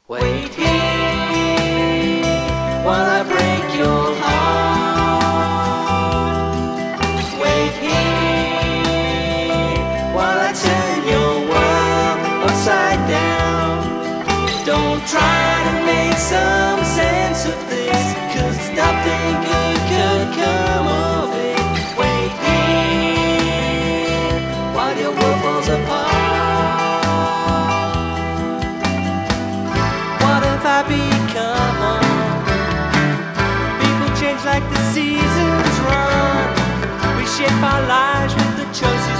Wait here while I break your heart. Wait here while I turn your world upside down. Don't try to make some sense of this, 'cause nothing good could come of it. Wait here while your world falls apart. I become. People change like the seasons run. We shape our lives with the choices